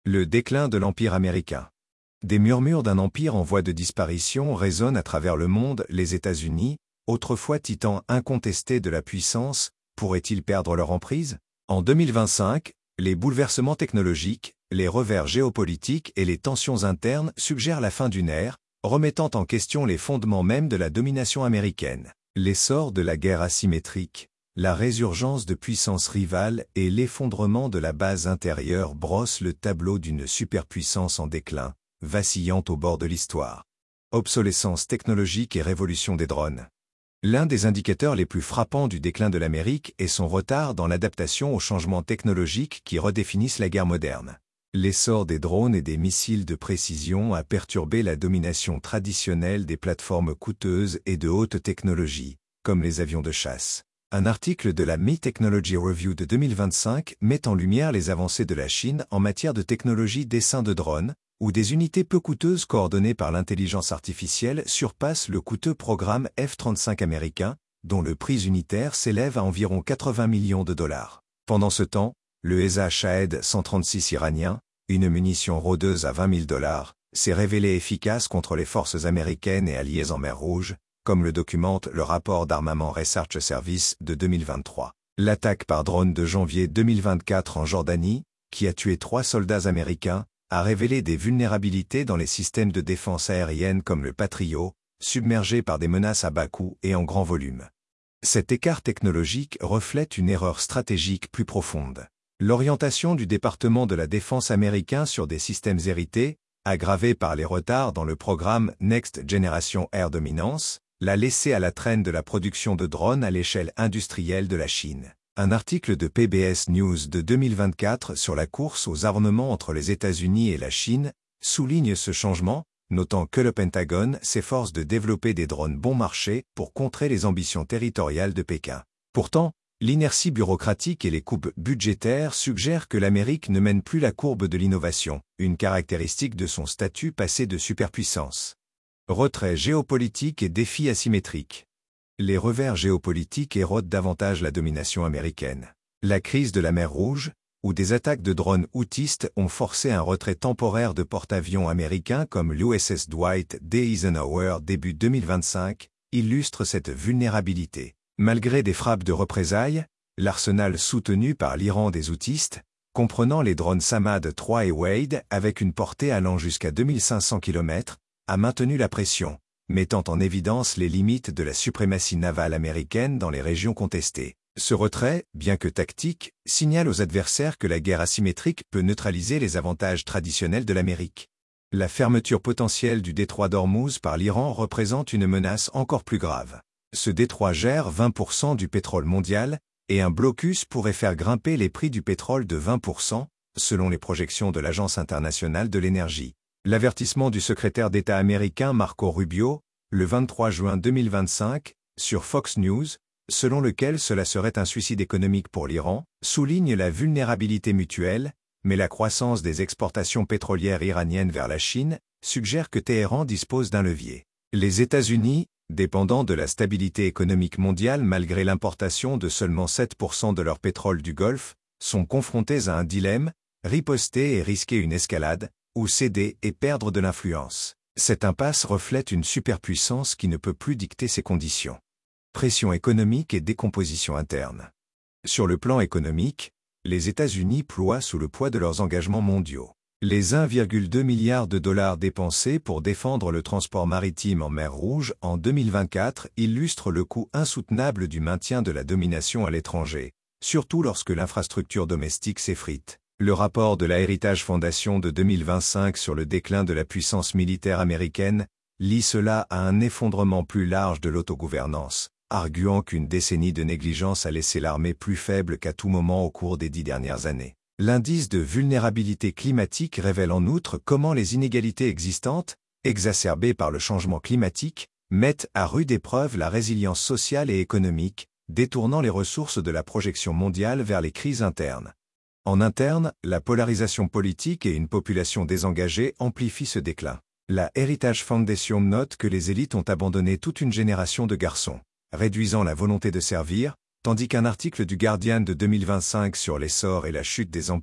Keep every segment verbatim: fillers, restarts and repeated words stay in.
Le déclin de l'Empire américain. Des murmures d'un empire en voie de disparition résonnent à travers le monde. Les États-Unis, autrefois titan incontesté de la puissance, pourraient-ils perdre leur emprise? En deux mille vingt-cinq, les bouleversements technologiques, les revers géopolitiques et les tensions internes suggèrent la fin d'une ère, remettant en question les fondements mêmes de la domination américaine. L'essor de la guerre asymétrique, la résurgence de puissances rivales et l'effondrement de la base intérieure brossent le tableau d'une superpuissance en déclin, vacillant au bord de l'histoire. Obsolescence technologique et révolution des drones. L'un des indicateurs les plus frappants du déclin de l'Amérique est son retard dans l'adaptation aux changements technologiques qui redéfinissent la guerre moderne. L'essor des drones et des missiles de précision a perturbé la domination traditionnelle des plateformes coûteuses et de haute technologie, comme les avions de chasse. Un article de la Me Technology Review de deux mille vingt-cinq met en lumière les avancées de la Chine en matière de technologie d'essaim de drones, où des unités peu coûteuses coordonnées par l'intelligence artificielle surpassent le coûteux programme F trente-cinq américain, dont le prix unitaire s'élève à environ quatre-vingts millions de dollars. Pendant ce temps, le Heza Shahed cent trente-six iranien, une munition rôdeuse à vingt mille dollars, s'est révélé efficace contre les forces américaines et alliées en mer Rouge, comme le documente le rapport d'Armament Research Service de deux mille vingt-trois. L'attaque par drone de janvier deux mille vingt-quatre en Jordanie, qui a tué trois soldats américains, a révélé des vulnérabilités dans les systèmes de défense aérienne comme le Patriot, submergés par des menaces à bas coût et en grand volume. Cet écart technologique reflète une erreur stratégique plus profonde. L'orientation du département de la défense américain sur des systèmes hérités, aggravée par les retards dans le programme Next Generation Air Dominance, l'a laissé à la traîne de la production de drones à l'échelle industrielle de la Chine. Un article de P B S News de deux mille vingt-quatre sur la course aux armements entre les États-Unis et la Chine souligne ce changement, notant que le Pentagone s'efforce de développer des drones bon marché pour contrer les ambitions territoriales de Pékin. Pourtant, l'inertie bureaucratique et les coupes budgétaires suggèrent que l'Amérique ne mène plus la courbe de l'innovation, une caractéristique de son statut passé de superpuissance. Retrait géopolitique et défis asymétriques. Les revers géopolitiques érodent davantage la domination américaine. La crise de la mer Rouge, où des attaques de drones houthiste ont forcé un retrait temporaire de porte-avions américains comme l'U S S Dwight D. Eisenhower début deux mille vingt-cinq, illustre cette vulnérabilité. Malgré des frappes de représailles, l'arsenal soutenu par l'Iran des houtistes, comprenant les drones Samad trois et Wade avec une portée allant jusqu'à deux mille cinq cents kilomètres, a maintenu la pression, mettant en évidence les limites de la suprématie navale américaine dans les régions contestées. Ce retrait, bien que tactique, signale aux adversaires que la guerre asymétrique peut neutraliser les avantages traditionnels de l'Amérique. La fermeture potentielle du détroit d'Ormuz par l'Iran représente une menace encore plus grave. Ce détroit gère vingt pour cent du pétrole mondial, et un blocus pourrait faire grimper les prix du pétrole de vingt pour cent, selon les projections de l'Agence internationale de l'énergie. L'avertissement du secrétaire d'État américain Marco Rubio, le vingt-trois juin deux mille vingt-cinq, sur Fox News, selon lequel cela serait un suicide économique pour l'Iran, souligne la vulnérabilité mutuelle, mais la croissance des exportations pétrolières iraniennes vers la Chine suggère que Téhéran dispose d'un levier. Les États-Unis, dépendant de la stabilité économique mondiale malgré l'importation de seulement sept pour cent de leur pétrole du Golfe, sont confrontés à un dilemme, riposter et risquer une escalade, ou céder et perdre de l'influence. Cette impasse reflète une superpuissance qui ne peut plus dicter ses conditions. Pression économique et décomposition interne. Sur le plan économique, les États-Unis ploient sous le poids de leurs engagements mondiaux. Les un virgule deux milliard de dollars dépensés pour défendre le transport maritime en mer Rouge en deux mille vingt-quatre illustrent le coût insoutenable du maintien de la domination à l'étranger, surtout lorsque l'infrastructure domestique s'effrite. Le rapport de la Heritage Foundation de deux mille vingt-cinq sur le déclin de la puissance militaire américaine lie cela à un effondrement plus large de l'autogouvernance, arguant qu'une décennie de négligence a laissé l'armée plus faible qu'à tout moment au cours des dix dernières années. L'indice de vulnérabilité climatique révèle en outre comment les inégalités existantes, exacerbées par le changement climatique, mettent à rude épreuve la résilience sociale et économique, détournant les ressources de la projection mondiale vers les crises internes. En interne, la polarisation politique et une population désengagée amplifient ce déclin. La Heritage Foundation note que les élites ont abandonné toute une génération de garçons, réduisant la volonté de servir, tandis qu'un article du Guardian de deux mille vingt-cinq sur l'essor et la chute des empires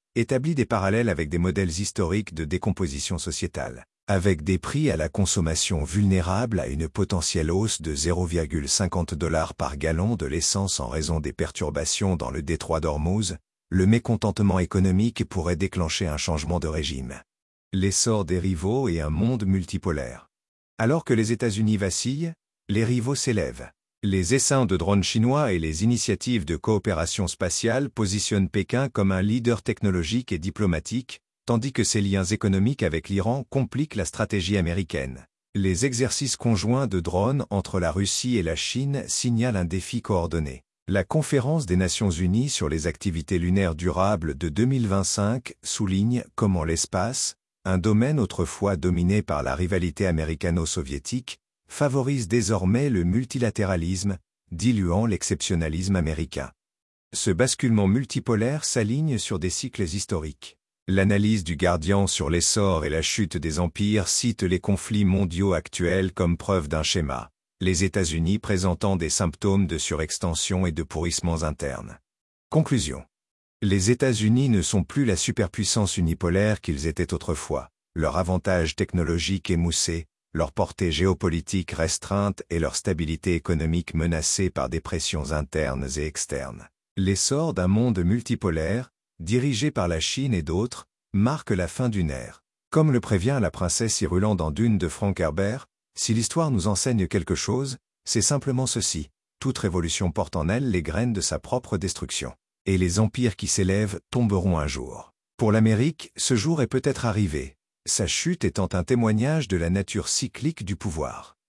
établit des parallèles avec des modèles historiques de décomposition sociétale, avec des prix à la consommation vulnérables à une potentielle hausse de zéro virgule cinquante dollars par gallon de l'essence en raison des perturbations dans le détroit d'Ormuz. Le mécontentement économique pourrait déclencher un changement de régime. L'essor des rivaux et un monde multipolaire. Alors que les États-Unis vacillent, les rivaux s'élèvent. Les essaims de drones chinois et les initiatives de coopération spatiale positionnent Pékin comme un leader technologique et diplomatique, tandis que ses liens économiques avec l'Iran compliquent la stratégie américaine. Les exercices conjoints de drones entre la Russie et la Chine signalent un défi coordonné. La Conférence des Nations Unies sur les activités lunaires durables de deux mille vingt-cinq souligne comment l'espace, un domaine autrefois dominé par la rivalité américano-soviétique, favorise désormais le multilatéralisme, diluant l'exceptionnalisme américain. Ce basculement multipolaire s'aligne sur des cycles historiques. L'analyse du Guardian sur l'essor et la chute des empires cite les conflits mondiaux actuels comme preuve d'un schéma, les États-Unis présentant des symptômes de surextension et de pourrissements internes. Conclusion. Les États-Unis ne sont plus la superpuissance unipolaire qu'ils étaient autrefois, leur avantage technologique émoussé, leur portée géopolitique restreinte et leur stabilité économique menacée par des pressions internes et externes. L'essor d'un monde multipolaire, dirigé par la Chine et d'autres, marque la fin d'une ère. Comme le prévient la princesse Irulan dans Dune de Frank Herbert, si l'histoire nous enseigne quelque chose, c'est simplement ceci: toute révolution porte en elle les graines de sa propre destruction. Et les empires qui s'élèvent tomberont un jour. Pour l'Amérique, ce jour est peut-être arrivé, sa chute étant un témoignage de la nature cyclique du pouvoir.